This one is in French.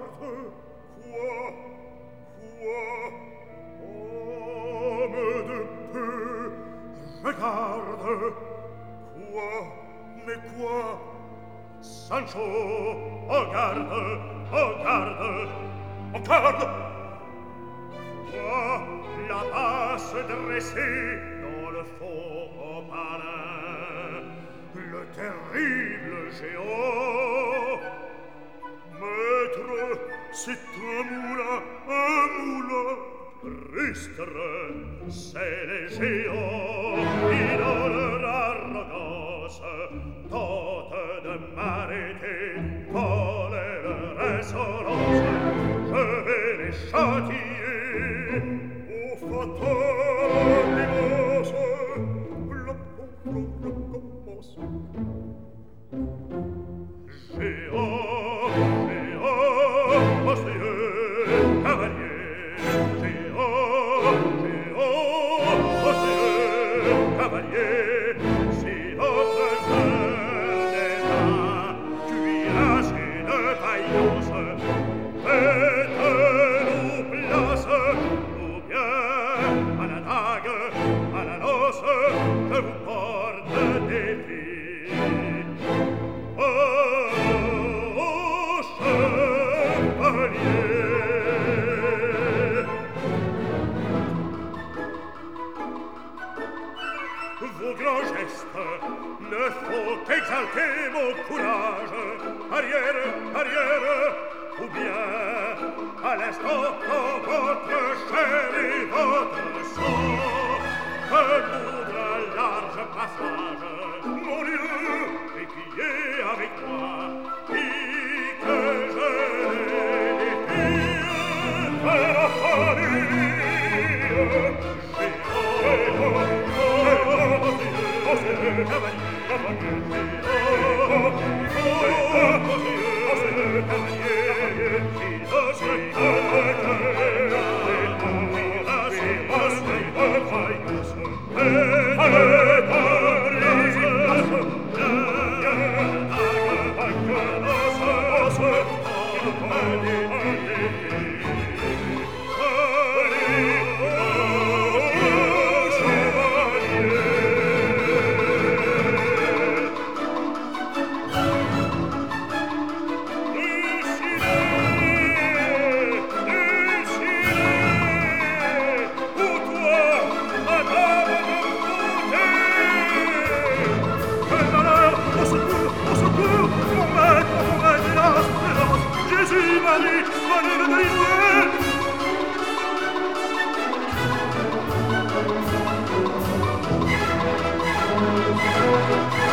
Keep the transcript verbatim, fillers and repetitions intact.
Sancho, oh garde, oh garde, oh garde! Quoi, là-bas se dresser dans le fort marin, le terrible géant. Maître, c'est un moulin, un moulin, rustre, c'est les géants qui dans leur arrogance tentent de m'arrêter, voler leur insolence. Je vais les châtier au fatal dimanche. Plop, plop, plop, commence. Géant, géant, océeux, cavalier, géant, géant, océeux, cavalier, si votre cœur n'est pas cuirasse et de faïence, faites-nous place, ou bien à la dague, à la lance, je vous porte défi. Oh, oh, chevalier! Vos grands gestes ne font qu'exalter mon courage. Arrière, arrière, ou bien à l'instant quand votre chair et votre sang me m'ouvre un large passage. Mon Dieu, épiez avec moi, et que je les défie à la folie. Thank you.